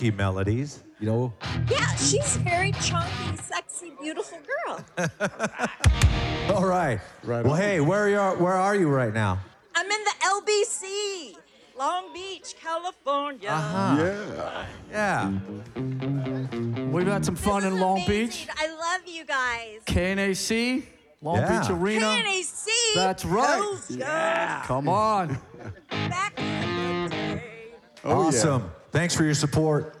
key melodies, you know. Yeah, she's a very chunky, sexy, beautiful girl. All right. Right Well, on. hey, where are you right now? I'm in the LBC, Long Beach, California. Yeah. Yeah. We've had some fun This in is Long amazing. Beach. I love you guys. KNAC, Long Yeah. Beach Arena. KNAC. That's right. Coast, Come on. back in the day. Oh, yeah. Awesome. Thanks for your support.